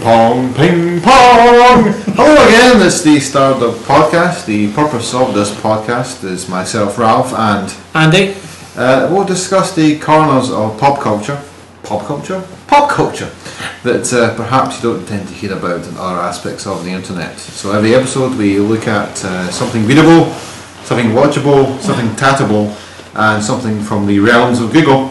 pong, ping pong. Hello again, it's the Stardom Podcast. The purpose of this podcast is myself, Ralph, and Andy. We'll discuss the corners of pop culture that perhaps you don't tend to hear about in other aspects of the internet. So every episode we look at something readable, something watchable, something tattable, and something from the realms of Google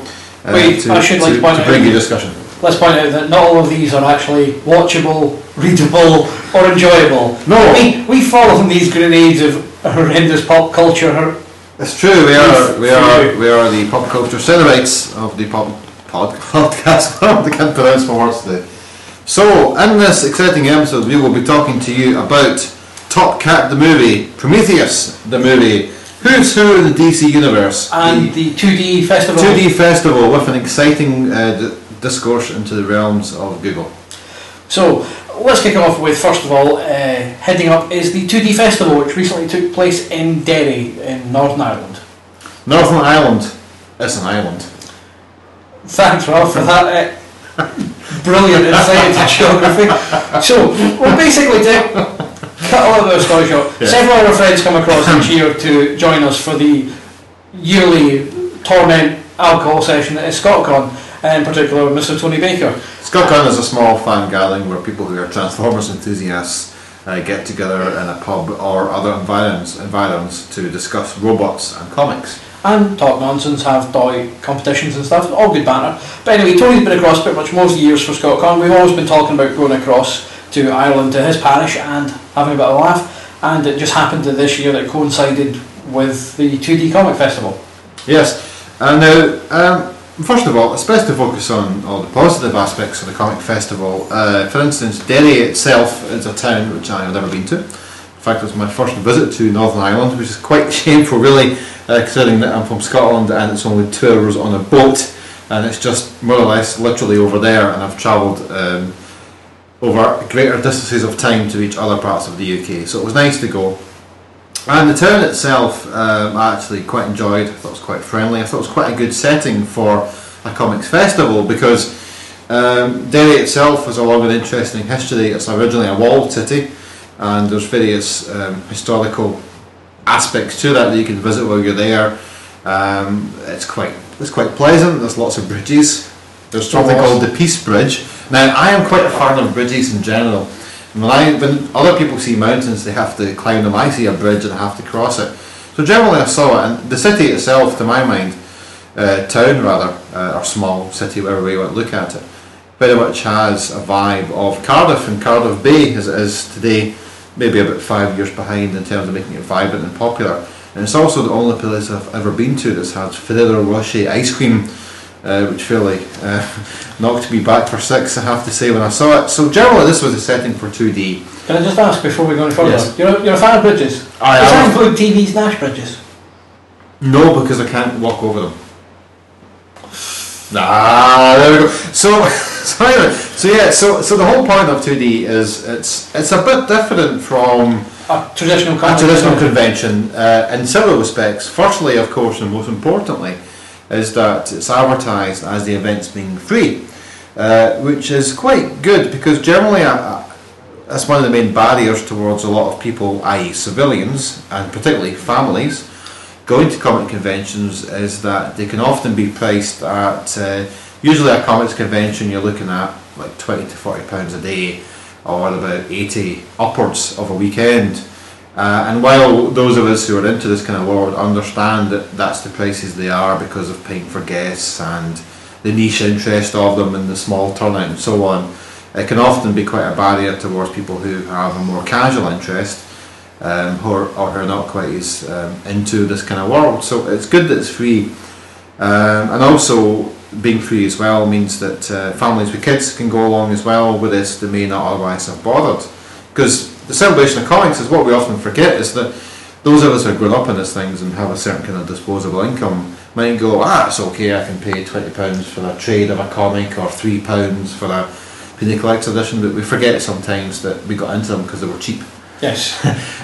to bring you discussion. Let's point out that not all of these are actually watchable, readable, or enjoyable. No, we fall on these grenades of horrendous pop culture. It's true. We are the pop culture cenobites of the podcast. I can't pronounce my words today. So, in this exciting episode, we will be talking to you about Top Cat the movie, Prometheus the movie, Who's Who in the DC universe, and the 2D festival. 2D festival with an exciting discourse into the realms of Google. So, let's kick off with, first of all, heading up is the 2D festival, which recently took place in Derry in Northern Ireland. Northern Ireland. It's an island. Thanks, Ralph, for that brilliant insight into geography. So, we'll basically cut a little bit of story short. Yeah. Several of our friends come across each year to join us for the yearly torment alcohol session at ScottCon, in particular with Mr. Tony Baker. ScottCon is a small fan gathering where people who are Transformers enthusiasts get together in a pub or other environs to discuss robots and comics. And talk nonsense, have toy competitions and stuff, all good banter. But anyway, Tony's been across pretty much most of the years for ScottCon. We've always been talking about going across to Ireland, to his parish, and having a bit of a laugh. And it just happened that this year it coincided with the 2D Comic Festival. Yes, and now, first of all, it's best to focus on all the positive aspects of the comic festival. For instance, Derry itself is a town which I have never been to. In fact, it was my first visit to Northern Ireland, which is quite shameful really, considering that I'm from Scotland and it's only 2 hours on a boat, and it's just more or less literally over there, and I've travelled over greater distances of time to reach other parts of the UK, so it was nice to go. And the town itself I actually quite enjoyed. I thought it was quite friendly. I thought it was quite a good setting for a comics festival because Derry itself has a long and interesting history. It's originally a walled city, and there's various historical aspects to that you can visit while you're there. It's quite pleasant. There's lots of bridges. There's something called the Peace Bridge. Now, I am quite a fan of bridges in general. When other people see mountains, they have to climb them. I see a bridge and I have to cross it. So generally I saw it, and the city itself, to my mind, town rather, or small city, whatever way you want to look at it, very much has a vibe of Cardiff, and Cardiff Bay, as it is today, maybe about 5 years behind in terms of making it vibrant and popular. And it's also the only place I've ever been to that has Ferrero Rocher ice cream, which fairly knocked me back for 6, I have to say, when I saw it. So generally this was a setting for 2D. Can I just ask before we go any further? Yes. You're a fan of bridges? Does that include TV's Nash bridges? No, because I can't walk over them. There we go. So the whole point of 2D is it's a bit different from a traditional convention in several respects. Firstly, of course, and most importantly, is that it's advertised as the events being free, which is quite good because generally that's one of the main barriers towards a lot of people, i.e. civilians and particularly families, going to comic conventions, is that they can often be priced at, usually a comics convention you're looking at like £20 to £40 a day, or about 80 upwards of a weekend. And while those of us who are into this kind of world understand that that's the prices they are because of paying for guests and the niche interest of them and the small turnout and so on, it can often be quite a barrier towards people who have a more casual interest, who are not quite as into this kind of world. So it's good that it's free, and also being free as well means that families with kids can go along as well with this. They may not otherwise have bothered, because the celebration of comics is what we often forget, is that those of us who have grown up in these things and have a certain kind of disposable income might go, it's okay, I can pay £20 for a trade of a comic or £3 for a Penny Collector's edition, but we forget sometimes that we got into them because they were cheap. Yes.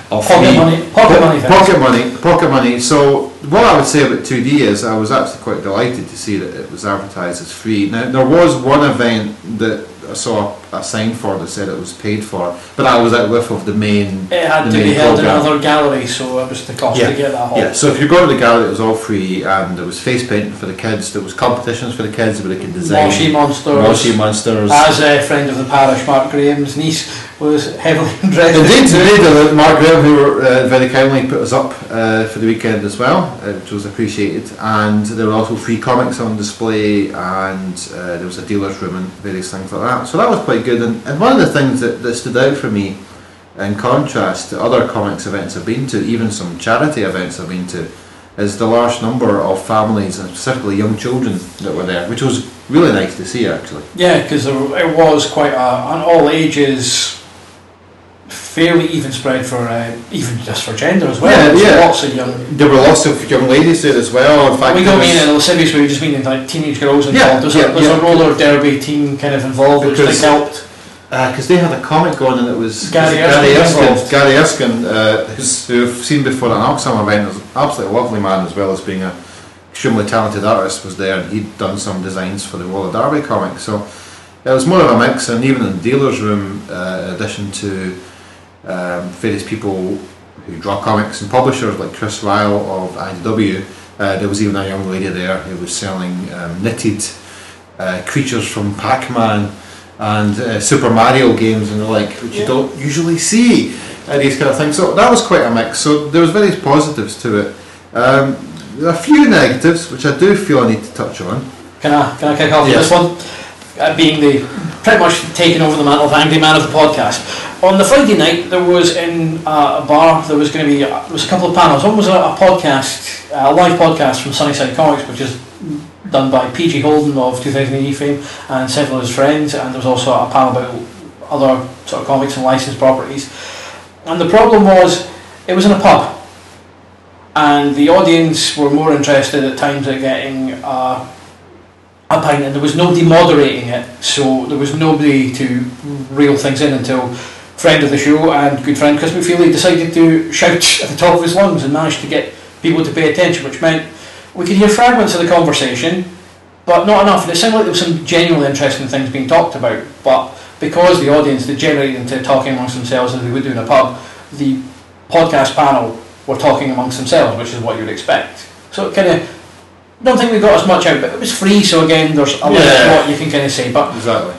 Pocket money. So what I would say about 2D is I was actually quite delighted to see that it was advertised as free. Now there was one event that I saw a sign for it that said it was paid for, but that was out with of the main. It had to be held in another gallery, so it was the cost to get that hall. Yeah, so if you go to the gallery, it was all free, and there was face painting for the kids. There was competitions for the kids where they could design Moshi Monsters. As a friend of the parish, Mark Graham's niece was heavily interested. Indeed, Mark Graham, who very kindly put us up for the weekend as well, which was appreciated. And there were also free comics on display, and there was a dealer's room and various things like that. So that was quite good. And one of the things that stood out for me, in contrast to other comics events I've been to, even some charity events I've been to, is the large number of families, and specifically young children, that were there, which was really nice to see, actually. Yeah, because it was quite an all ages, fairly even spread for even just for gender as well. Yeah. Lots of young. There were lots of young ladies there as well. In fact, we don't mean in lascivious way. We just mean like teenage girls involved. There's a roller derby team kind of involved, which they helped. Because they had a comic going, and it was Gary Erskine, who I've seen before at an Alxam event. Was an absolutely lovely man, as well as being an extremely talented artist, was there, and he'd done some designs for the roller derby comic. So it was more of a mix, and even in the dealer's room, in addition to various people who draw comics and publishers like Chris Ryle of IDW, there was even a young lady there who was selling knitted creatures from Pac-Man and Super Mario games and the like, which you don't usually see these kind of things. So that was quite a mix. So there was various positives to it. There are a few negatives which I do feel I need to touch on. Can I kick off this one? Being the pretty much taking over the mantle of angry man of the podcast. On the Friday night, there was in a bar. There was going to be there was a couple of panels. One was a podcast, a live podcast from Sunnyside Comics, which is done by PG Holden of 2000 AD fame and several of his friends. And there was also a panel about other sort of comics and licensed properties. And the problem was, it was in a pub, and the audience were more interested at times at getting a pint, and there was nobody moderating it, so there was nobody to reel things in until friend of the show and good friend Chris McFeely decided to shout at the top of his lungs and managed to get people to pay attention, which meant we could hear fragments of the conversation, but not enough. And it sounded like there was some genuinely interesting things being talked about, but because the audience degenerated into talking amongst themselves as they would do in a pub, the podcast panel were talking amongst themselves, which is what you'd expect. So it kind of, don't think we got as much out, but it was free, so again there's a limit to what you can kind of say. But exactly.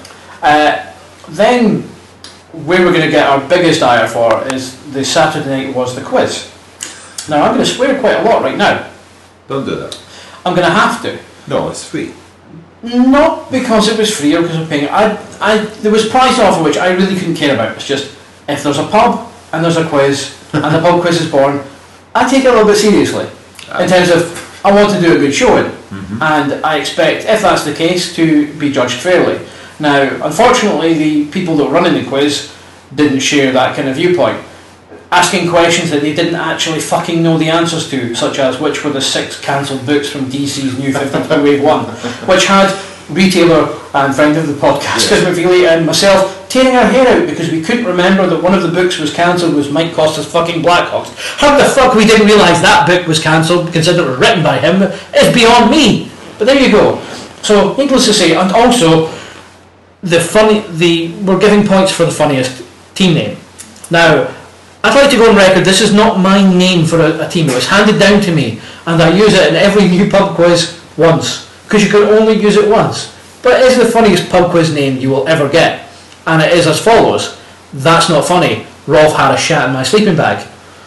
Then where we're going to get our biggest ire for is the Saturday night was the quiz. Now I'm going to swear quite a lot right now. Don't do that. I'm going to have to. No, it's free. Not because it was free or because I'm paying. There was prize offer which I really couldn't care about. It's just, if there's a pub and there's a quiz and the pub quiz is born, I take it a little bit seriously in terms of I want to do a good showing, and I expect, if that's the case, to be judged fairly. Now, unfortunately, the people that were running the quiz didn't share that kind of viewpoint, asking questions that they didn't actually fucking know the answers to, such as which were the 6 cancelled books from DC's New 52 Wave 1, which had retailer and friend of the podcast, Chris McFeely, and myself tearing our hair out because we couldn't remember that one of the books was cancelled was Mike Costa's fucking Blackhawks. How the fuck we didn't realise that book was cancelled, considering it was written by him, is beyond me. But there you go. So, needless to say, and also we're giving points for the funniest team name. Now, I'd like to go on record, this is not my name for a team. It was handed down to me, and I use it in every new pub quiz once, because you can only use it once. But it is the funniest pub quiz name you will ever get, and it is as follows: that's not funny, Rolf had a shat in my sleeping bag.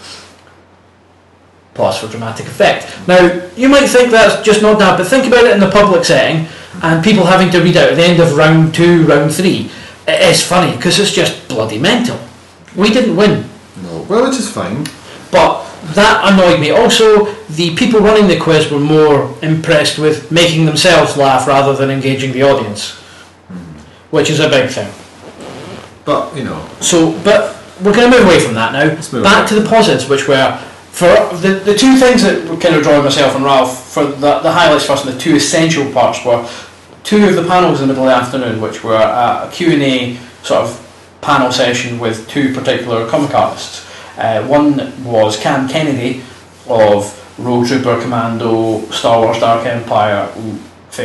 Pause for dramatic effect. Now, you might think that's just not that, but think about it in the public setting, and people having to read out at the end of round 2, round 3. It is funny, because it's just bloody mental. We didn't win. No, well, which is fine. But that annoyed me. Also, the people running the quiz were more impressed with making themselves laugh rather than engaging the audience, which is a big thing. But, you know. So, but we're going to move away from that now. Back to the positives, which were, for the two things that were kind of drawing myself and Ralph, for the highlights first, and the two essential parts were 2 of the panels in the middle of the afternoon, which were a Q&A sort of panel session with 2 particular comic artists. One was Cam Kennedy of Rogue Trooper, Commando, Star Wars Dark Empire fame,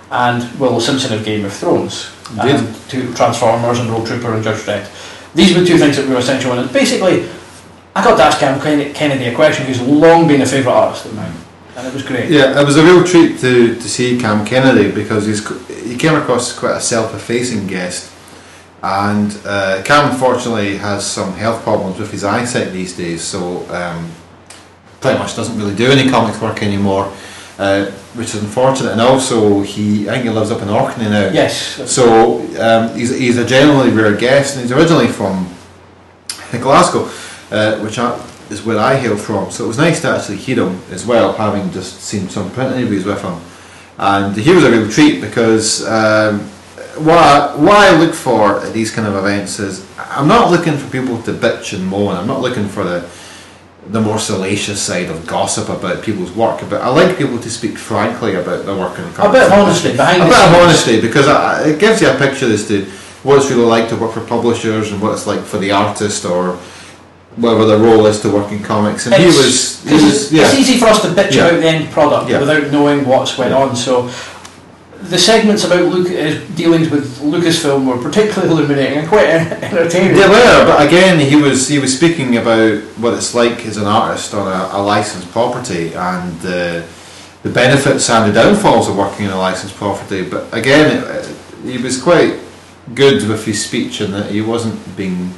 and Will Simpson of Game of Thrones, Indeed. to Transformers and Road Trooper and Judge Dredd. These were two things that were essential, and basically I got to ask Cam Kennedy a question who's long been a favourite artist of mine, and it was great. Yeah, it was a real treat to see Cam Kennedy, because he came across as quite a self-effacing guest, and Cam unfortunately has some health problems with his eyesight these days, so pretty much doesn't really do any comics work anymore, which is unfortunate. And also I think he lives up in Orkney now. Yes. So he's a generally rare guest, and he's originally from Glasgow, which is where I hail from. So it was nice to actually hear him as well, having just seen some print interviews with him. And he was a real treat, because what I look for at these kind of events is, I'm not looking for people to bitch and moan. I'm not looking for the more salacious side of gossip about people's work, but I like people to speak frankly about their work in the a bit of honesty behind a the bit of scenes. honesty, because it gives you a picture as to what it's really like to work for publishers, and what it's like for the artist, or whatever the role is to work in comics. And he was it's easy for us to bitch about the end product without knowing what's went on. So the segments about dealings with Lucasfilm were particularly illuminating and quite entertaining. They were, but again, he was speaking about what it's like as an artist on a licensed property, and the benefits and the downfalls of working in a licensed property. But again, he was quite good with his speech, and that he wasn't being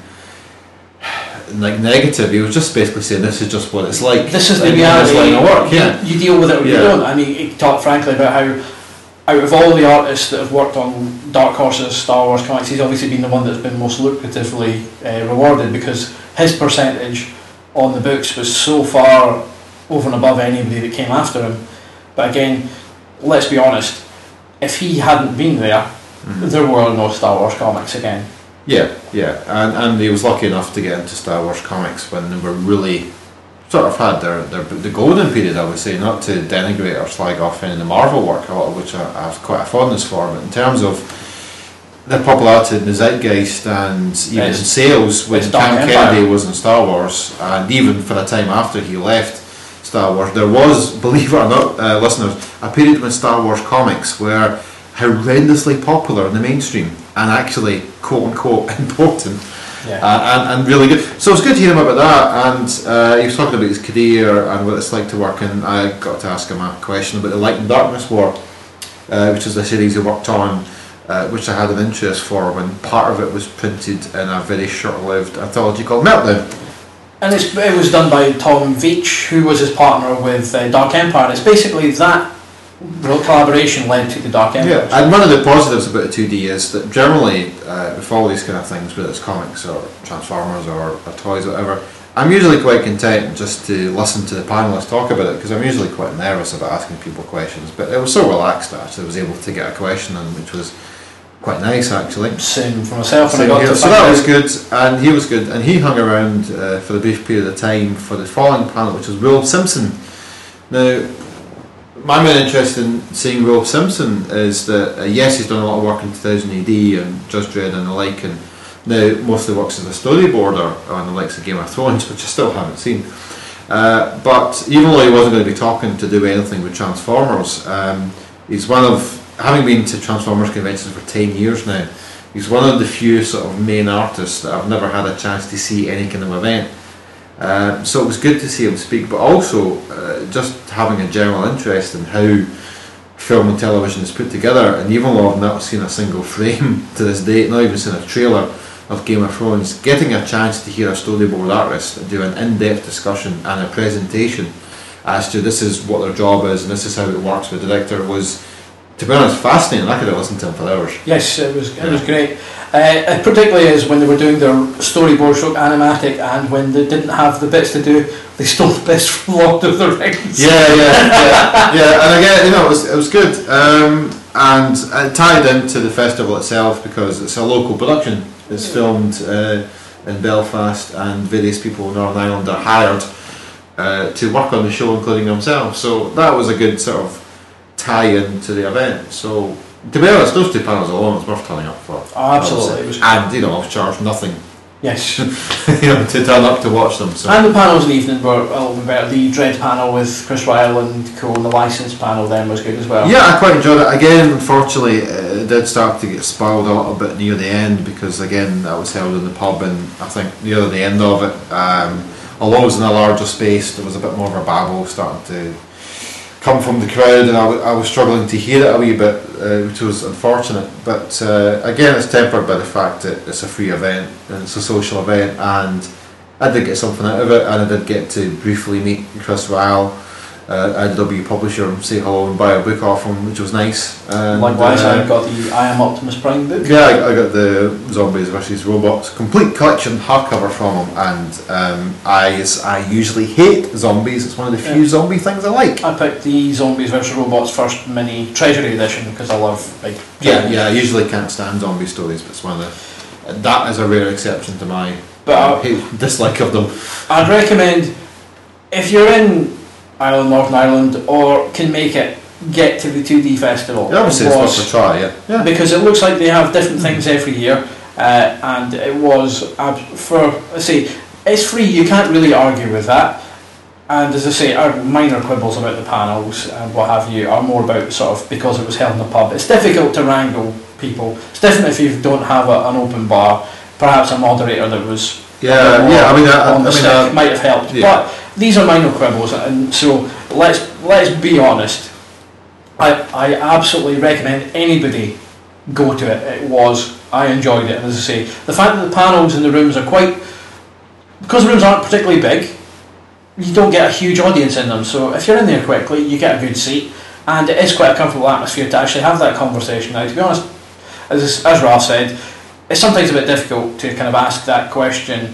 negative. He was just basically saying, this is just what it's like. This is the reality. Line of work. Yeah. You deal with it or you don't. And he talked frankly about how, out of all the artists that have worked on Dark Horse's Star Wars comics, he's obviously been the one that's been most lucratively rewarded, because his percentage on the books was so far over and above anybody that came after him. But again, let's be honest, if he hadn't been there, there were no Star Wars comics again. Yeah, and he was lucky enough to get into Star Wars comics when they were really sort of had the golden period, I would say, not to denigrate or slag off any of the Marvel work, a lot of which I have quite a fondness for, but in terms of the popularity in the zeitgeist and even in sales, when Cam Kennedy was in Star Wars, and even for the time after he left Star Wars, there was, believe it or not, listeners, a period when Star Wars comics were horrendously popular in the mainstream, and actually quote unquote important. And really good. So it's good to hear him about that, and he was talking about his career and what it's like to work, and I got to ask him a question about the Light and Darkness War, which is a series he worked on, which I had an interest for when part of it was printed in a very short-lived anthology called Meltdown. And it was done by Tom Veitch, who was his partner with Dark Empire, and it's basically that collaboration led to the Dark Empire. Yeah, and one of the positives about the 2D is that generally with all these kind of things, whether it's comics or Transformers or toys or whatever, I'm usually quite content just to listen to the panellists talk about it, because I'm usually quite nervous about asking people questions, but it was so relaxed that I actually was able to get a question in, which was quite nice actually. Same for myself. So that was good, and he was good, and he hung around for a brief period of time for the following panel, which was Will Simpson. Now, my main interest in seeing Will Simpson is that yes, he's done a lot of work in 2000 AD and Judge Dredd and the like, and now mostly works as a storyboarder on the likes of Game of Thrones, which I still haven't seen. But even though he wasn't going to be talking to do anything with Transformers, he's one of, having been to Transformers conventions for 10 years now, he's one of the few sort of main artists that I've never had a chance to see any kind of event. So it was good to see him speak, but also just having a general interest in how film and television is put together. And even though I've not seen a single frame to this date, not even seen a trailer of Game of Thrones, getting a chance to hear a storyboard artist do an in-depth discussion and a presentation as to this is what their job is and this is how it works with the director was, to be honest, fascinating. I could have listened to him for hours. Yes, it was great. Particularly as when they were doing their storyboard stroke animatic, and when they didn't have the bits to do, they stole the bits from Lord of the Rings. Yeah. And again, it was good, and it tied into the festival itself because it's a local production. It's filmed in Belfast, and various people in Northern Ireland are hired to work on the show, including themselves. So that was a good sort of tie-in to the event. So, to be honest, those two panels alone was worth turning up for. Oh, absolutely. And I was charged nothing Yes. To turn up to watch them. So. And the panels in the evening were a little bit better. The Dread panel with Chris Ryle and co, and the Licensed panel then was good as well. Yeah, I quite enjoyed it. Again, unfortunately, it did start to get spoiled a little bit near the end because, again, that was held in the pub, and I think near the end of it, although it was in a larger space, there was a bit more of a babble starting to come from the crowd, and I was struggling to hear it a wee bit, which was unfortunate. But again, it's tempered by the fact that it's a free event and it's a social event, and I did get something out of it, and I did get to briefly meet Chris Ryle, IDW publisher, and say hello and buy a book off him, which was nice. And, likewise, I got the I Am Optimus Prime book. Yeah, I got the Zombies vs Robots complete collection hardcover from him, and I usually hate zombies. It's one of the few zombie things I like. I picked the Zombies vs Robots first mini treasury edition because I love big. Yeah, I usually can't stand zombie stories, but it's one of the. That is a rare exception to my dislike of them. I'd recommend, if you're in Ireland, Northern Ireland, or can make it, get to the 2D festival. Yeah, obviously it's worth a try, yeah. Because it looks like they have different things every year, and it was, it's free, you can't really argue with that. And as I say, our minor quibbles about the panels and what have you are more about sort of, because it was held in a pub, it's difficult to wrangle people. It's different if you don't have an open bar. Perhaps a moderator that was might have helped. Yeah. But these are minor quibbles, and so let's be honest. I absolutely recommend anybody go to it. I enjoyed it, and as I say, the fact that the panels in the rooms are because the rooms aren't particularly big, you don't get a huge audience in them. So if you're in there quickly, you get a good seat, and it is quite a comfortable atmosphere to actually have that conversation. Now, to be honest, as Ralph said, it's sometimes a bit difficult to kind of ask that question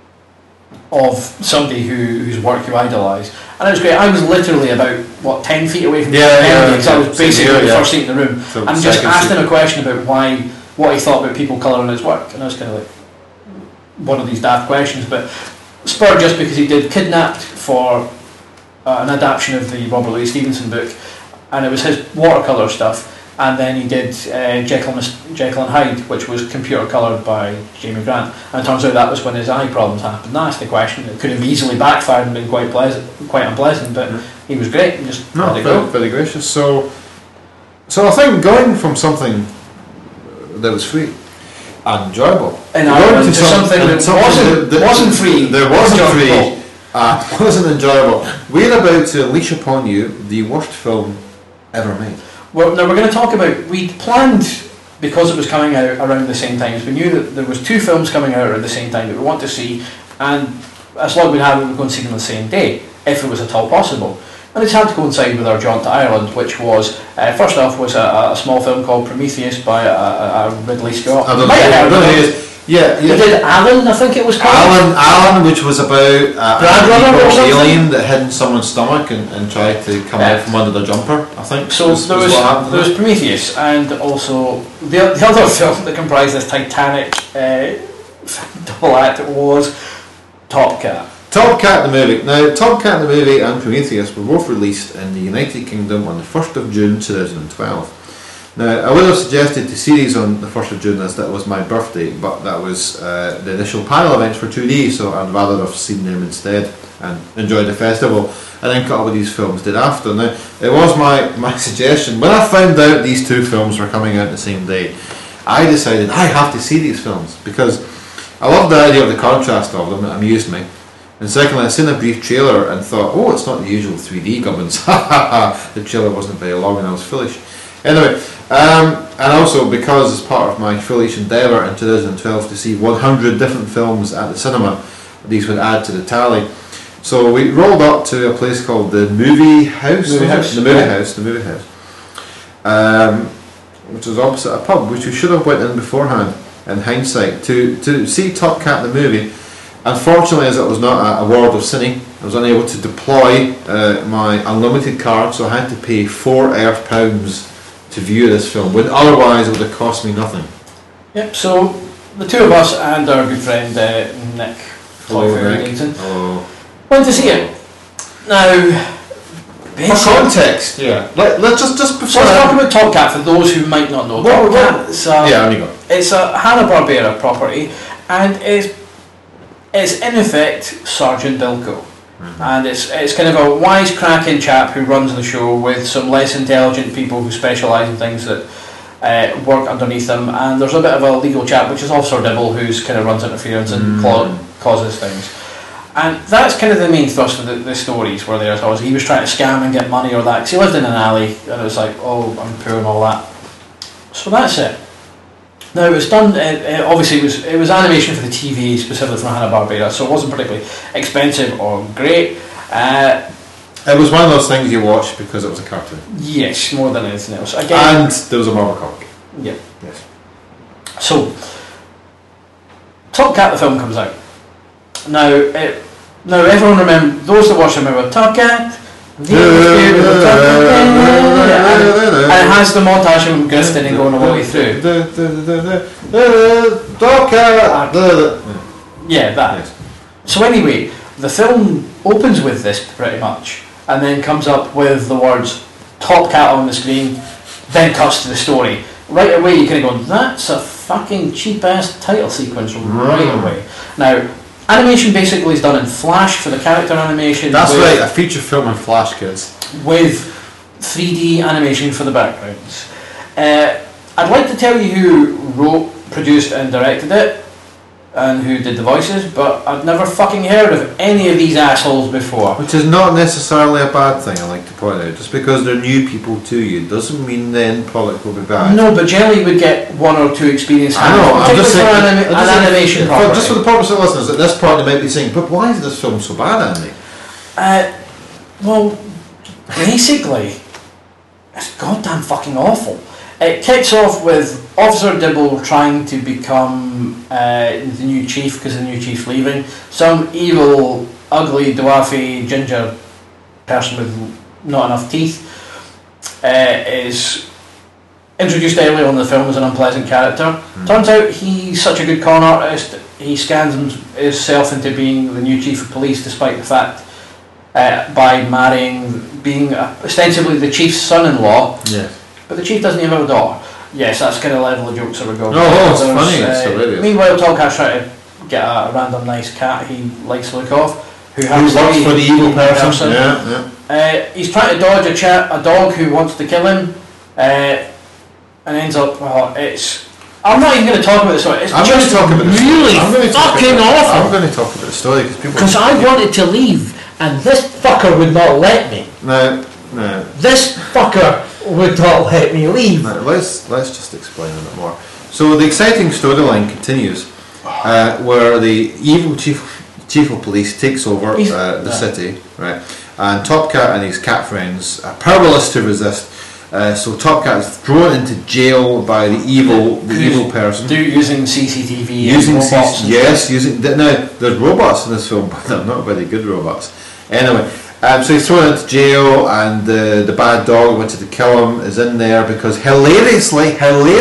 of somebody whose work you idolise. And it was great. I was literally about 10 feet away from the because I was basically the first seat in the room, so and just asked him a question about what he thought about people colouring his work, and I was kind of like, one of these daft questions, but spurred just because he did Kidnapped for an adaptation of the Robert Louis Stevenson book, and it was his watercolour stuff. And then he did Jekyll and Hyde, which was computer coloured by Jamie Grant. And it turns out that was when his eye problems happened. That's the question. It could have easily backfired and been quite unpleasant, but he was great and just let it go. Very gracious. So I think going from something that was free and enjoyable in Ireland to something that wasn't free. There wasn't free. Wasn't enjoyable. We're about to unleash upon you the worst film ever made. Well, now we're going to talk about, we'd planned, because it was coming out around the same time, we knew that there was two films coming out at the same time that we want to see, and as luck would have it, we were going to see them on the same day, if it was at all possible. And it's had to coincide with our jaunt to Ireland, which was, first off, was a small film called Prometheus by Ridley Scott. I don't know. Yeah. They did Alan, I think it was called. Alan, which was about an alien that hid in someone's stomach and tried to come out from under the jumper, I think. So there was Prometheus, and also the other film that comprised this Titanic double act was Top Cat. Top Cat the movie. Now, Top Cat the movie and Prometheus were both released in the United Kingdom on the 1st of June 2012. Now, I would have suggested to see these on the 1st of June as that was my birthday, but that was the initial panel events for 2D, so I'd rather have seen them instead and enjoyed the festival, and then cut up with these films did after. Now, it was my suggestion. When I found out these two films were coming out the same day, I decided I have to see these films, because I loved the idea of the contrast of them, it amused me. And secondly, I seen a brief trailer and thought, oh, it's not the usual 3D gubbins. The trailer wasn't very long and I was foolish. Anyway, and also because as part of my foolish endeavour in 2012 to see 100 different films at the cinema, these would add to the tally. So we rolled up to a place called the Movie House. The Movie House. Which was opposite a pub, which we should have went in beforehand, in hindsight, to see Top Cat the movie. Unfortunately, as it was not a World of Cine, I was unable to deploy my unlimited card, so I had to pay £4 to view this film, when otherwise it would have cost me nothing. Yep, so the two of us and our good friend Nick went to see it. Now, for context, let's talk about Top Cat for those who might not know. Top Cat, it's a Hanna-Barbera property, and it's It's in effect Sergeant Bilko. And it's kind of a wisecracking chap who runs the show with some less intelligent people who specialise in things that work underneath them, and there's a bit of a legal chap which is Officer Dibble, who's kind of runs interference and causes things. And that's kind of the main thrust of the stories, where there's always he was trying to scam and get money or that, because he lived in an alley and it was like, oh, I'm poor and all that. So that's it. Now it was done, obviously it was animation for the TV, specifically from Hanna-Barbera, so it wasn't particularly expensive or great. It was one of those things you watched because it was a cartoon. Yes, more than anything else. Again, and there was a Marvel comic. Yeah. Yes. So, Top Cat the film comes out. Now everyone remember, those that watch remember Top Cat. And it has the montage of him grifting and going all the way through. Yeah, that. Yes. So anyway, the film opens with this pretty much, and then comes up with the words Top Cat on the screen, then cuts to the story. Right away you kind of go, that's a fucking cheap ass title sequence right away. Now, animation basically is done in Flash for the character animation. That's right, a feature film in Flash, kids. With 3D animation for the backgrounds. I'd like to tell you who wrote, produced and directed it, and who did the voices, but I've never fucking heard of any of these assholes before. Which is not necessarily a bad thing, I like to point out. Just because they're new people to you doesn't mean the end product will be bad. No, but generally would get one or two experienced I know, I'm just saying, an animation property. Just for the purpose of listeners, at this point they might be saying, but why is this film so bad, Andy? Well, basically, it's goddamn fucking awful. It kicks off with Officer Dibble trying to become the new chief because the new chief's leaving. Some evil, ugly, dwarfy, ginger person with not enough teeth is introduced early on in the film as an unpleasant character. Turns out he's such a good con artist, he scans himself into being the new chief of police despite the fact by being ostensibly the chief's son-in-law. Yes. But the chief doesn't even have a daughter. Yes, that's the kind of level of jokes that we're going. Oh, it's funny, it's hilarious. Meanwhile, Top Cat's trying to get a random nice cat he likes to look off, who works for the evil person. He's trying to dodge a dog who wants to kill him, and ends up. Well, I'm not even going to talk about the story. It's I'm just going to talk about the really fucking awful. I'm going to talk about the story because I wanted to leave, and this fucker would not let me. No. This fucker would not let me leave. Now, let's just explain a bit more. So the exciting storyline continues, where the evil chief of police takes over the city, right? And Top Cat and his cat friends are powerless to resist. So Top Cat is thrown into jail by the evil person. Using CCTV. Using robots. Now there's robots in this film, but they're not very good robots. Anyway. So he's thrown into jail, and the bad dog wanted to kill him is in there because hilariously,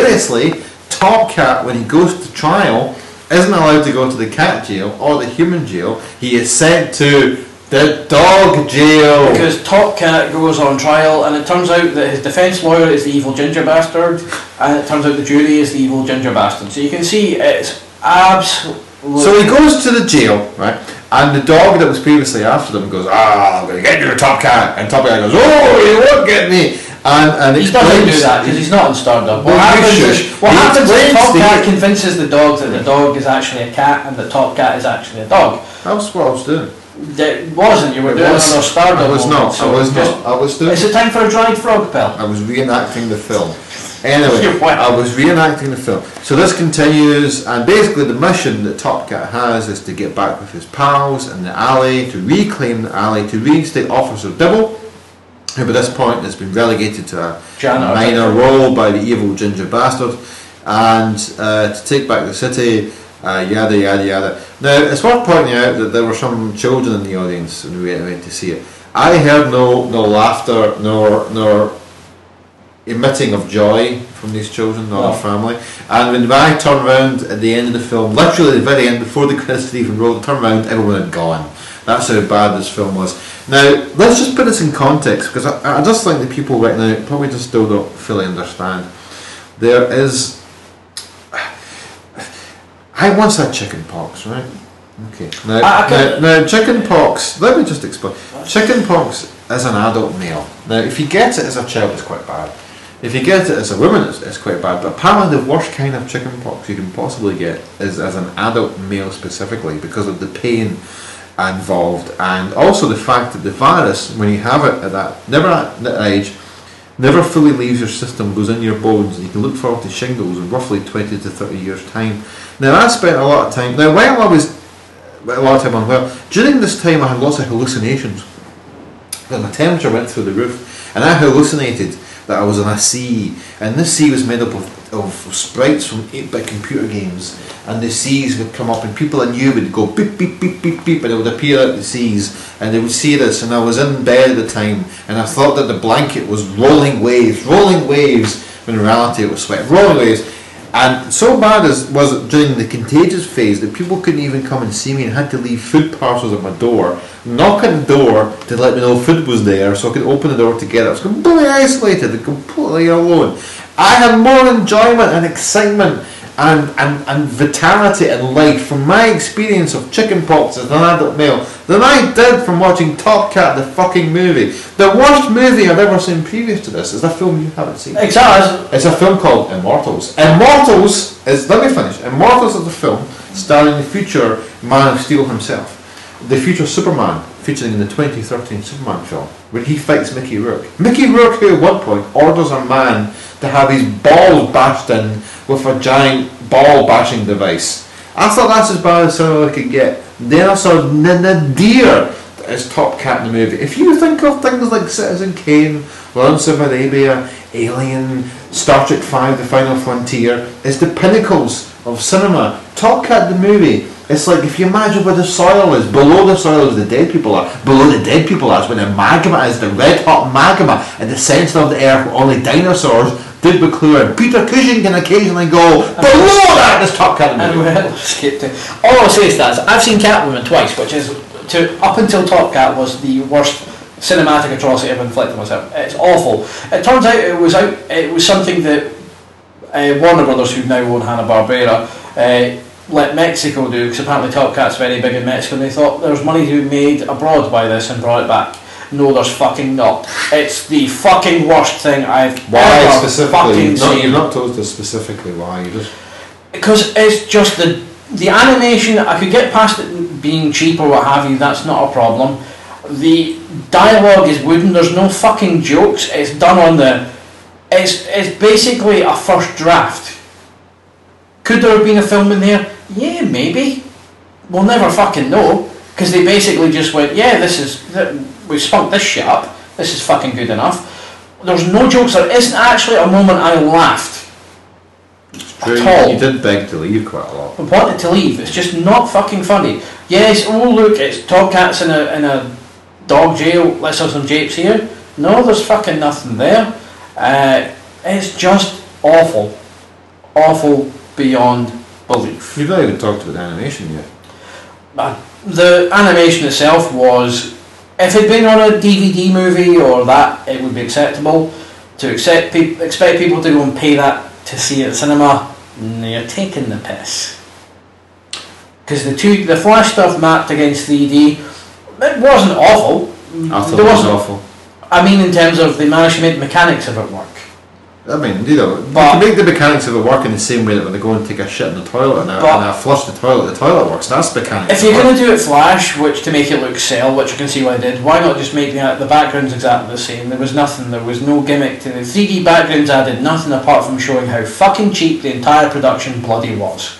Top Cat, when he goes to trial, isn't allowed to go to the cat jail or the human jail. He is sent to the dog jail. Because Top Cat goes on trial, and it turns out that his defence lawyer is the evil ginger bastard, and it turns out the jury is the evil ginger bastard. So you can see it's absolutely... So he goes to the jail, right? And the dog that was previously after them goes, I'm going to get you, Top Cat. And Top Cat goes, oh, you won't get me. And he doesn't do that because he's not in Stardom. What happens is Top Cat convinces the dog that the dog is actually a cat and the Top Cat is actually a dog. That's what I was doing. It wasn't. You were doing it on Stardom. I was not. I was doing. Is it time for a dried frog pill? I was reenacting the film. Anyway, I was reenacting the film. So this continues, and basically the mission that Top Cat has is to get back with his pals in the alley, to reclaim the alley, to reinstate Officer Dibble, who by this point has been relegated to a minor role by the evil ginger bastard, and to take back the city, yada yada yada. Now it's worth pointing out that there were some children in the audience when we went to see it. I heard no laughter nor emitting of joy from these children, not their family. And when I turned around at the end of the film, literally at the very end, before the credits even rolled, I turned around, everyone had gone. That's how bad this film was. Now, let's just put this in context, because I just think that people right now probably just still don't fully understand. There is... I once had chicken pox, right? Okay. Now, chicken pox. Let me just explain. Chicken pox is an adult male. Now, if you get it as a child, it's quite bad. If you get it as a woman, it's quite bad. But apparently, the worst kind of chicken pox you can possibly get is as an adult male specifically, because of the pain involved, and also the fact that the virus, when you have it at that age, never fully leaves your system, goes in your bones, and you can look forward to shingles in roughly 20 to 30 years' time. Now, I spent a lot of time. Now, while I was a lot of time unwell, during this time I had lots of hallucinations. My temperature went through the roof, and I hallucinated that I was in a sea, and this sea was made up of sprites from 8-bit computer games, and the seas would come up, and people I knew would go beep beep beep beep beep, and it would appear at the seas, and they would see this, and I was in bed at the time, and I thought that the blanket was rolling waves, when in reality it was sweat, rolling waves. And so bad was it during the contagious phase that people couldn't even come and see me, and had to leave food parcels at my door, knock on the door to let me know food was there so I could open the door to get it. I was completely isolated and completely alone. I had more enjoyment and excitement and vitality in life from my experience of chickenpox as an adult male than I did from watching Top Cat, the fucking movie. The worst movie I've ever seen previous to this is a film you haven't seen. Exactly. It's a film called Immortals. Immortals is a film starring the future Man of Steel himself. The future Superman, featuring in the 2013 Superman film, where he fights Mickey Rourke. Mickey Rourke, who at one point orders a man to have his balls bashed in with a giant ball bashing device. I thought that's as bad as cinema I could get. Then I saw Nadir as Top Cat in the movie. If you think of things like Citizen Kane, Lawrence of Arabia, Alien, Star Trek V, The Final Frontier, it's the pinnacles of cinema. Top Cat the movie, it's like if you imagine where the soil is, below the soil is the dead people are, below the dead people is where the magma is, the red hot magma at the centre of the earth where only dinosaurs did McClure and Peter Cushing can occasionally go below that. This Top Cat movie. All I'll say is that I've seen Catwoman twice, which is up until Top Cat was the worst cinematic atrocity I've inflicted on myself. It's awful. It turns out it was something that Warner Brothers, who now own Hanna-Barbera, let Mexico do, because apparently Top Cat's very big in Mexico, and they thought there's money to be made abroad by this and brought it back. No, there's fucking not. It's the fucking worst thing I've ever fucking seen. You're not told us specifically why. You just because it's just the animation. I could get past it being cheap or what have you. That's not a problem. The dialogue is wooden. There's no fucking jokes. It's done on the. It's basically a first draft. Could there have been a film in there? Yeah, maybe. We'll never fucking know, because they basically just went, yeah, we spunk this shit up, this is fucking good enough. There's no jokes, there isn't actually a moment I laughed at all. You did beg to leave quite a lot. I wanted to leave, it's just not fucking funny. Yes, oh look, it's Top Cat's in a dog jail, let's have some japes here. No, there's fucking nothing there. It's just awful. Awful beyond belief. You've not even talked about the animation yet. The animation itself was, if it'd been on a DVD movie or that, it would be acceptable. To expect people to go and pay that to see it at cinema, you're taking the piss. Because the Flash stuff mapped against 3D, it wasn't awful. I thought it was awful. I mean, in terms of they managed to make the mechanics of it work. I mean, you can make the mechanics of it work in the same way that when they go and take a shit in the toilet and I flush the toilet works. That's mechanics. If you're going to do it Flash, which to make it look cell, which you can see what I did, why not just make the backgrounds exactly the same? There was nothing, there was no gimmick to the 3D backgrounds, added nothing apart from showing how fucking cheap the entire production bloody was.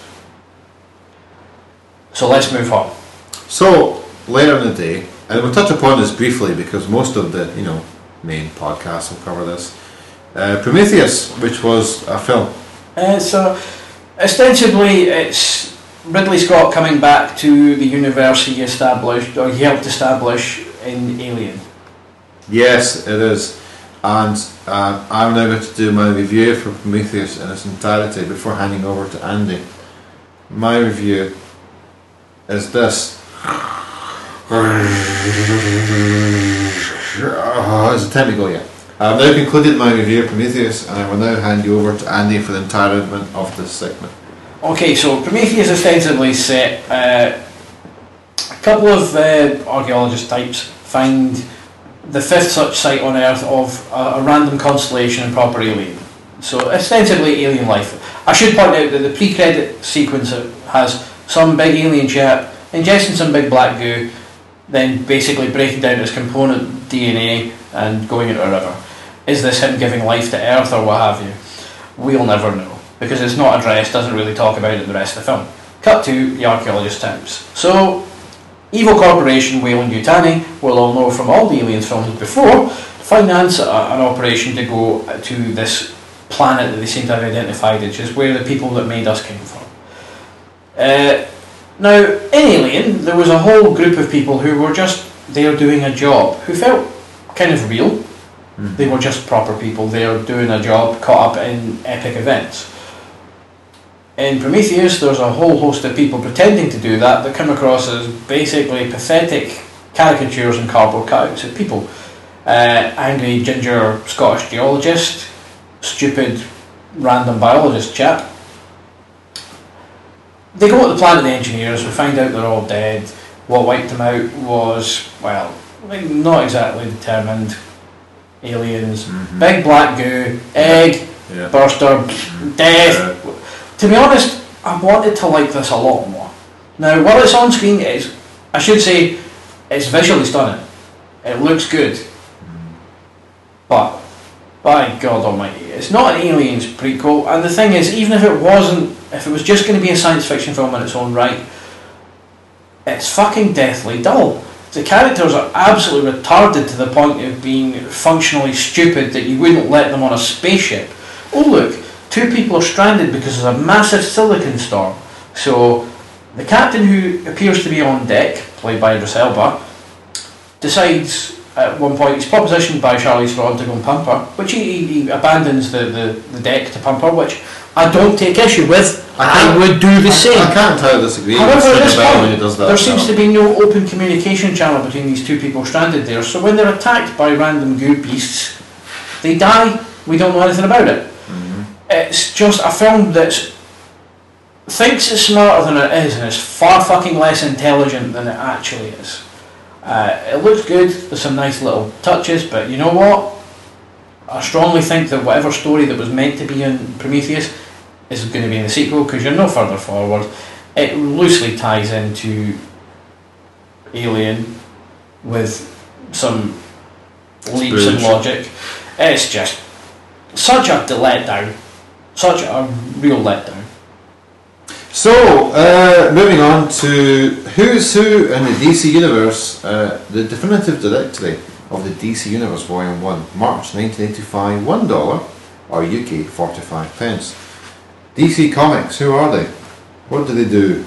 So let's move on. So, later in the day, and we'll touch upon this briefly because most of the main podcasts will cover this. Prometheus, which was a film. So, ostensibly, it's Ridley Scott coming back to the universe he established, or he helped establish in Alien. Yes, it is. And I'm now going to do my review for Prometheus in its entirety before handing over to Andy. My review is this. Is it time to go yet? I've now concluded my review of Prometheus, and I will now hand you over to Andy for the entirety of this segment. Okay, so Prometheus ostensibly set A couple of archaeologist types find the fifth such site on Earth of a random constellation and proper alien. So ostensibly alien life. I should point out that the pre-credit sequence has some big alien chap ingesting some big black goo, then basically breaking down its component DNA and going into a river. Is this him giving life to Earth or what have you? We'll never know, because it's not addressed, doesn't really talk about it in the rest of the film. Cut to the archaeologist times. So, Evil Corporation, Weyland-Yutani, we'll all know from all the Aliens films before, finance an operation to go to this planet that they seem to have identified, which is where the people that made us came from. Now, in Alien, there was a whole group of people who were just there doing a job, who felt kind of real. They were just proper people there doing a job, caught up in epic events. In Prometheus, there's a whole host of people pretending to do that come across as basically pathetic caricatures and cardboard cutouts of people. Angry ginger Scottish geologist, stupid random biologist chap. They go to the planet of the engineers, we find out they're all dead. What wiped them out was, well, not exactly determined. Aliens, big black goo, egg, burster, death. To be honest, I wanted to like this a lot more. Now, while it's on screen, I should say, it's visually stunning. It looks good. But, by God almighty, it's not an Aliens prequel, and the thing is, even if it was just going to be a science fiction film in its own right, it's fucking deathly dull. The characters are absolutely retarded to the point of being functionally stupid that you wouldn't let them on a spaceship. Oh look, 2 people are stranded because of a massive silicon storm. So the captain, who appears to be on deck, played by Idris Elba, decides at one point, he's propositioned by Charlize Theron to go and pump her, which he abandons the deck to pump her, which I don't take issue with. I would do the same. I can't tell disagree. However, at this point, there seems to be no open communication channel between these 2 people stranded there, so when they're attacked by random goo beasts, they die, we don't know anything about it. It's just a film that thinks it's smarter than it is, and is far fucking less intelligent than it actually is. It looks good, there's some nice little touches, but you know what? I strongly think that whatever story that was meant to be in Prometheus is going to be in the sequel, because you're no further forward. It loosely ties into Alien with some leaps in logic. It's just such a letdown. Such a real letdown. So, moving on to Who's Who in the DC Universe, the definitive directory of the DC Universe Volume 1, March 1985, $1 or UK 45 pence. DC Comics, who are they? What do they do?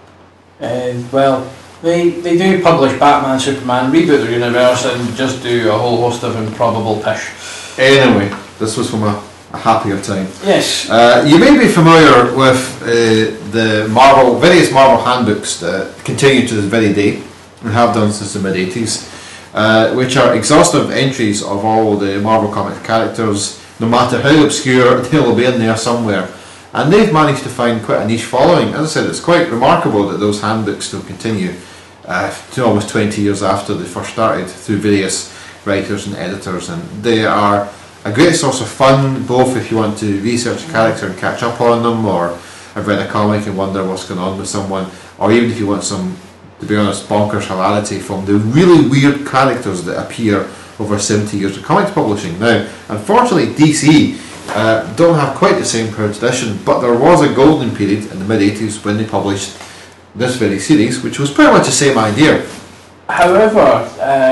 Well, they do publish Batman, Superman, reboot their universe, and just do a whole host of improbable pish. Anyway, this was from a happier time. Yes. You may be familiar with the various Marvel handbooks that continue to this very day, and have done since the mid-80s, which are exhaustive entries of all the Marvel comic characters, no matter how obscure, they'll be in there somewhere. And they've managed to find quite a niche following. As I said, it's quite remarkable that those handbooks still continue to almost 20 years after they first started, through various writers and editors, and they are a great source of fun, both if you want to research a character and catch up on them, or have read a comic and wonder what's going on with someone, or even if you want some, to be honest, bonkers hilarity from the really weird characters that appear over 70 years of comics publishing. Now, unfortunately, DC don't have quite the same proud tradition, but there was a golden period in the mid-80s when they published this very series, which was pretty much the same idea. However,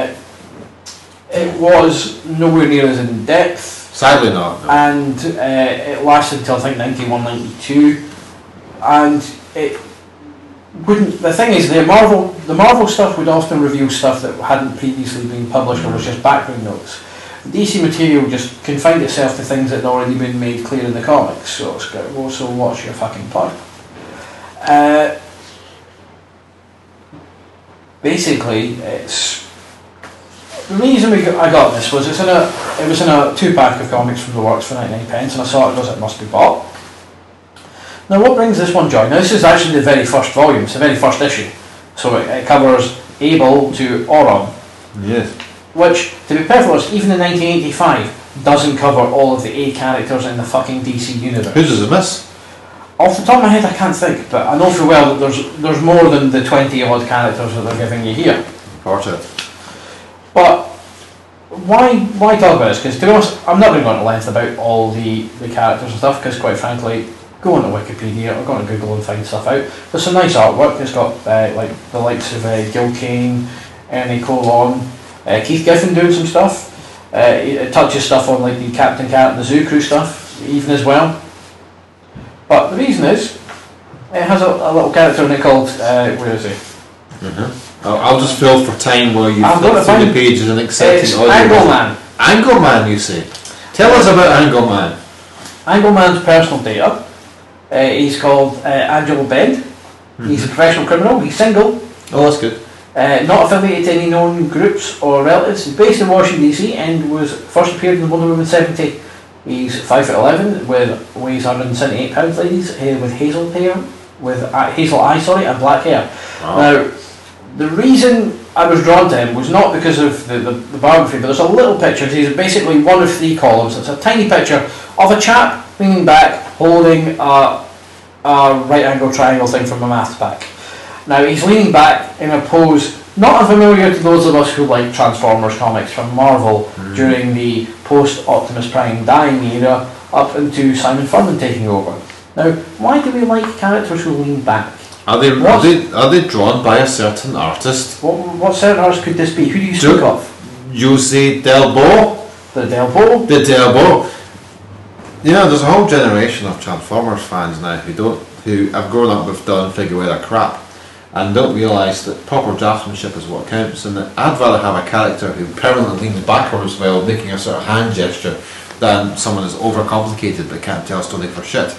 it was nowhere near as in depth. Sadly not. No. And it lasted until I think 91, 92, and it wouldn't. The thing is, the Marvel stuff would often reveal stuff that hadn't previously been published or was just background notes. DC material just confined itself to things that had already been made clear in the comics, so it's got to also watch your fucking plug. Basically, it's the reason I got this was it was in a 2-pack of comics from the works for 99 pence, and I saw it it must be bought. Now, what brings this one joy? Now, this is actually the very first volume, it's the very first issue. So it covers Abel to Auron, Yes. which, to be perfectly honest, even in 1985, doesn't cover all of the A characters in the fucking DC universe. Who does it miss? Off the top of my head, I can't think, but I know for well that there's more than the 20 odd characters that they're giving you here. Portrait. But why talk about this? Because to be honest, I'm not going to go into length about all the characters and stuff, because quite frankly, go onto Wikipedia or go onto Google and find stuff out. There's some nice artwork. It's got like the likes of Gil Kane, Ernie Colon, Keith Giffen doing some stuff. It touches stuff on like the Captain Cat and the Zoo Crew stuff even as well. But the reason is, it has a little character in it called, where is he? I'll just fill for time while you I'm flip gonna through the find- pages and accept It's it. All Angleman. Angleman, you say? Tell us about Angleman. Angleman's personal data. He's called Angelo Bend. He's a professional criminal. He's single. Oh, that's good. Not affiliated to any known groups or relatives. He's based in Washington DC and was first appeared in Wonder Woman 70. He's 5'11", weighs 178 pounds, ladies, with hazel hair, with hazel eyes, and black hair. Wow. Now, the reason I was drawn to him was not because of the biography, but there's a little picture. He's basically one of 3 columns. It's a tiny picture of a chap leaning back, holding a right angle triangle thing from a maths pack. Now, he's leaning back in a pose not unfamiliar to those of us who like Transformers comics from Marvel during the post-Optimus Prime dying era up into Simon Furman taking over. Now, why do we like characters who lean back? Are they drawn by a certain artist? What certain artist could this be? Who do you speak of? Jose Delbo. The Delbo? The Delbo. You know, there's a whole generation of Transformers fans now who have grown up with Don Figueroa crap and don't realise that proper draftsmanship is what counts, and that I'd rather have a character who permanently leans backwards while making a sort of hand gesture than someone who's overcomplicated but can't tell a story for shit.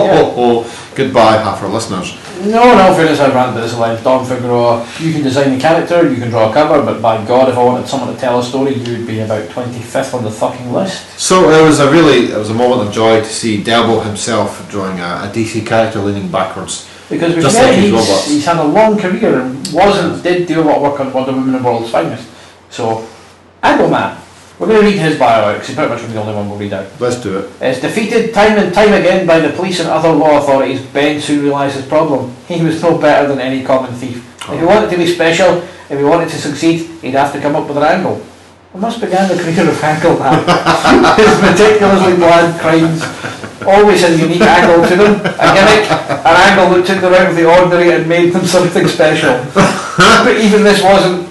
Goodbye, half our listeners. No, fairness, I've ranted this line. Don Figueroa, you can design the character, you can draw a cover, but by God, if I wanted someone to tell a story, you would be about 25th on the fucking list. So it was a moment of joy to see Delbo himself drawing a DC character leaning backwards. Because we Just forget like his robots. he's had a long career and did do a lot of work on Wonder Woman and World's Finest. So, Angleman. We're going to read his bio out because he's pretty much the only one we'll read out. Let's do it. It's defeated time and time again by the police and other law authorities. Ben soon realised his problem. He was no better than any common thief. If he wanted to be special, if he wanted to succeed, he'd have to come up with an angle. And thus began the career of Angleman. His meticulously planned crimes always had a unique angle to them, a gimmick, an angle that took them out of the ordinary and made them something special. But even this wasn't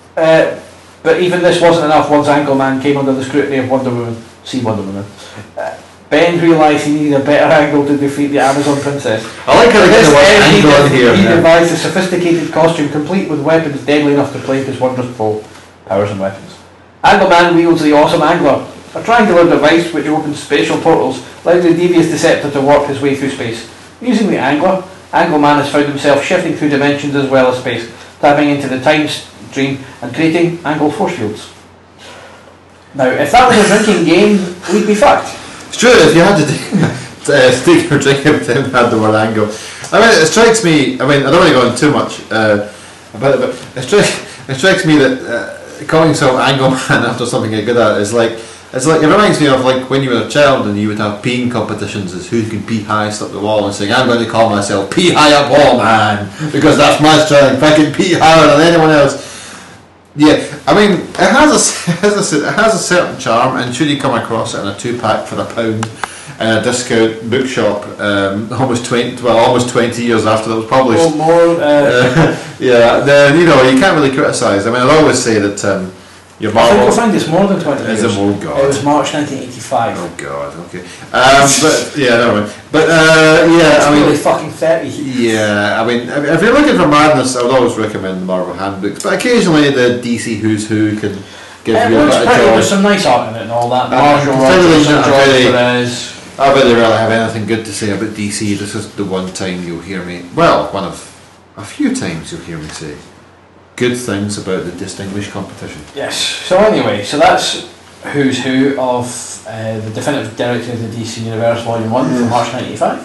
enough once Angleman came under the scrutiny of Wonder Woman. See Wonder Woman. Ben realised he needed a better angle to defeat the Amazon princess. I like how they get the word angle in here. He devised a sophisticated costume complete with weapons deadly enough to play his wondrous foe. Powers and weapons. Angleman wields the awesome angler, a triangular device which opens spatial portals, allowing the devious deceptor to warp his way through space. Using the angler, Angleman has found himself shifting through dimensions as well as space, tapping into the time stream and creating angle force fields. Now, if that was a drinking game, we'd be fucked. It's true, if you had to stick your drink every time you had the word angle. I mean, it strikes me, I don't want to go on too much about it, but it strikes me that calling yourself Angleman after something you're good at is like, it reminds me of like when you were a child and you would have peeing competitions as who can pee highest up the wall and saying, I'm going to call myself Pee High Up Wall Man because that's my strength, I can pee higher than anyone else. Yeah, I mean, it has a certain charm, and should you come across it in a 2-pack for £1 in a discount bookshop, almost 20 years after it was published. Or more. Then you can't really criticise. I mean, I'd always say that your I think Marvel. you'll find it's more than 20 years. Is it? Oh God. It was March 1985. Oh God. Okay. But yeah, never mind. But yeah, It's I mean. really fucking 30. Yeah, I mean, if you're looking for madness, I would always recommend the Marvel handbooks, but occasionally the DC Who's Who can give you a bit of There's joy. some nice art in it and all that. Marshall considering Rogers and that George really- Perez. I really rarely have anything good to say about DC. This is the one time you'll hear me, well, one of a few times you'll hear me say good things about the distinguished competition. Yes. So anyway, so that's Who's Who of the Definitive Directory of the DC Universe Volume 1 from March 1985.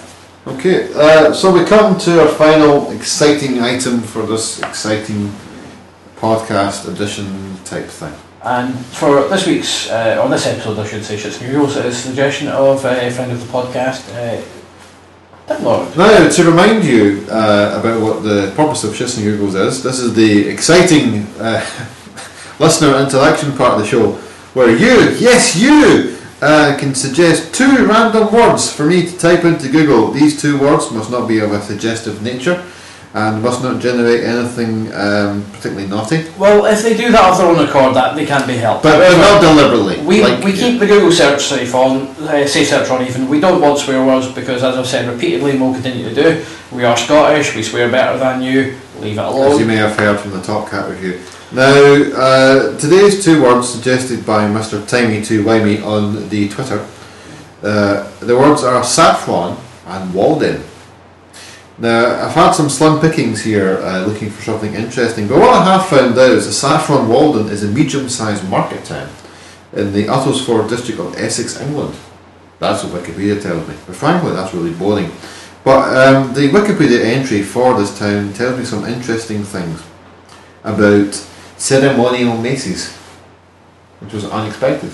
Okay, so we come to our final exciting item for this exciting podcast edition type thing. And for this week's, or this episode, I should say, Shits and Giggles, is a suggestion of a friend of the podcast, Tim Lord. Now, to remind you about what the purpose of Shits and Giggles is, this is the exciting listener interaction part of the show, where you, yes you, can suggest 2 random words for me to type into Google. These 2 words must not be of a suggestive nature and must not generate anything particularly naughty. Well, if they do that of their own accord, that they can't be helped. But not deliberately. We keep the Google search safe search on even. We don't want swear words because, as I've said repeatedly and will continue to do, we are Scottish, we swear better than you, leave it alone. As you may have heard from the Top Cat review. Now, today's 2 words suggested by Mr. Timey2Wimey on the Twitter. The words are saffron and Walden. Now, I've had some slim pickings here looking for something interesting, but what I have found out is that Saffron Walden is a medium-sized market town in the Uttlesford district of Essex, England. That's what Wikipedia tells me, but frankly that's really boring. But the Wikipedia entry for this town tells me some interesting things about ceremonial maces, which was unexpected.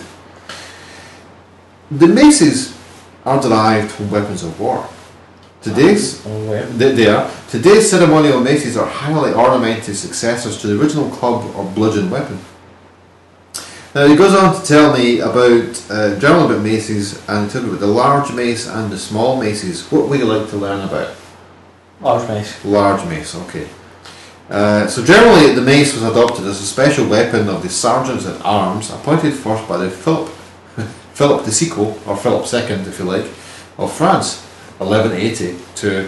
The maces are derived from weapons of war. Today's ceremonial maces are highly ornamented successors to the original club or bludgeon weapon. Now he goes on to tell me about generally about maces, and he tells me about the large mace and the small maces. What would you like to learn about? Large mace. Large mace, okay. So generally the mace was adopted as a special weapon of the sergeants at arms appointed first by the Philip de Sicot, or Philip II if you like, of France, 1180 to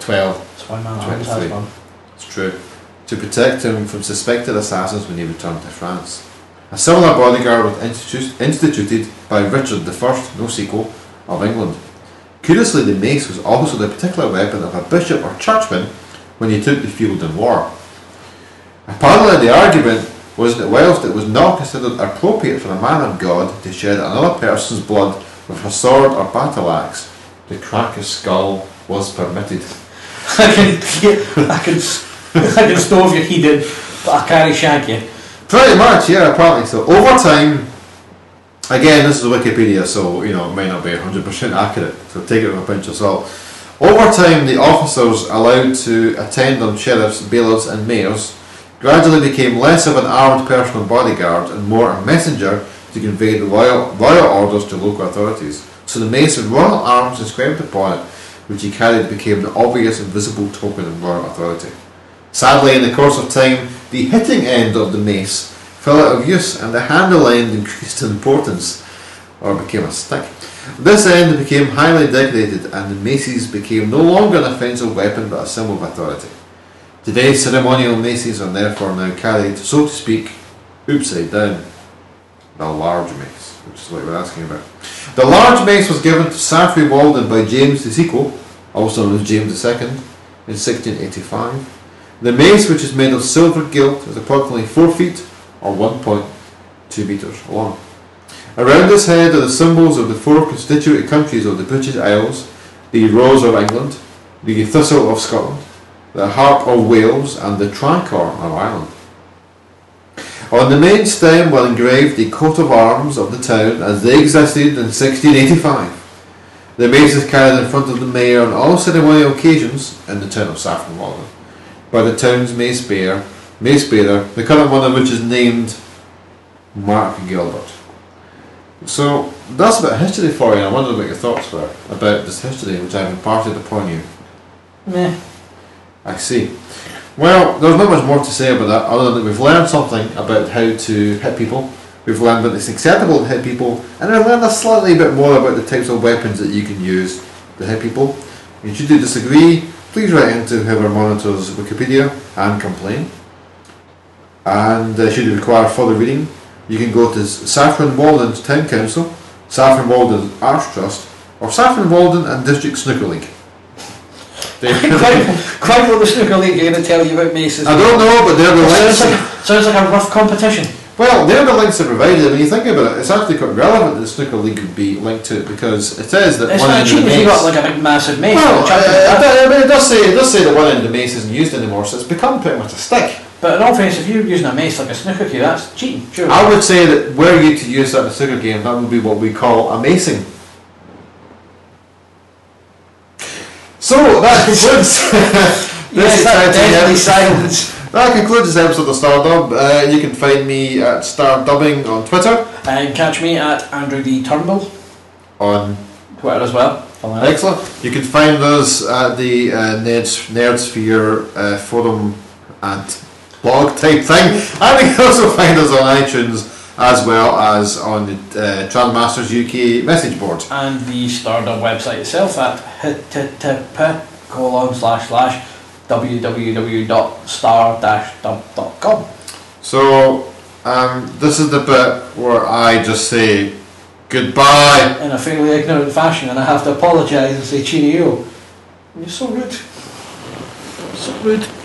1223. It's true. To protect him from suspected assassins when he returned to France. A similar bodyguard was instituted by Richard I, no sequel, of England. Curiously, the mace was also the particular weapon of a bishop or churchman when he took the field in war. Apparently the argument was that whilst it was not considered appropriate for a man of God to shed another person's blood with a sword or battle axe, the crack of skull was permitted. I can stove your head in, but I can't shank you. Pretty much, yeah, apparently so. Over time, again, this is Wikipedia, so it may not be 100% accurate, so take it with a pinch of salt. Over time, the officers allowed to attend on sheriffs, bailiffs and mayors gradually became less of an armed personal bodyguard and more a messenger to convey the royal orders to local authorities. So the mace with royal arms inscribed upon it, which he carried, became the obvious and visible token of royal authority. Sadly, in the course of time, the hitting end of the mace fell out of use and the handle end increased in importance, or became a stick. This end became highly decorated and the maces became no longer an offensive weapon but a symbol of authority. Today, ceremonial maces are therefore now carried, so to speak, upside down. The large mace, which is what we're asking about. The large mace was given to Saffron Walden by James de Sicot, also known as James II, in 1685. The mace, which is made of silver gilt, is approximately 4 feet or 1.2 metres long. Around its head are the symbols of the 4 constituent countries of the British Isles, the Rose of England, the Thistle of Scotland, the Harp of Wales and the Tricorn of Ireland. On the main stem were engraved the coat of arms of the town as they existed in 1685. The mace is carried in front of the mayor on all ceremonial occasions in the town of Saffron Walden by the town's mace bearer, the current one of which is named Mark Gilbert. So that's a bit of history for you, and I wonder what your thoughts were about this history which I've imparted upon you. Meh. I see. Well, there's not much more to say about that other than that we've learned something about how to hit people. We've learned that it's acceptable to hit people, and we've learned a slightly bit more about the types of weapons that you can use to hit people. And should you disagree, please write into whoever monitors Wikipedia and complain. And should you require further reading, you can go to Saffron Walden's Town Council, Saffron Walden Arts Trust, or Saffron Walden and District Snooker League. Quite what the Snooker League are going to tell you about maces. I don't know, but they're the Sounds like a rough competition. Well, they're the links are provided. When you think about it, it's actually quite relevant that the snooker league would be linked to it because it says that It's one not end of cheap the if you got mace. like a big massive mace. Well, and I mean, it does say that one end of the mace isn't used anymore, so it's become pretty much a stick. but in all fairness, if you're using a mace like a snooker key, that's cheating. Sure. I would say that were you to use that in a snooker game, that would be what we call a macing. So that concludes Yes, that deadly exciting silence. That concludes this episode of Stardub. You can find me at Stardubbing on Twitter. And catch me at Andrew D. Turnbull On Twitter as well. excellent. You can find us at the Nerdsphere forum and blog type thing, and you can also find us on iTunes as well as on the Transmasters UK message board. And the Stardub website itself at http://www.star-dub.com. So this is the bit where I just say goodbye. In a fairly ignorant fashion, and I have to apologise and say cheerio. You're so rude. So rude.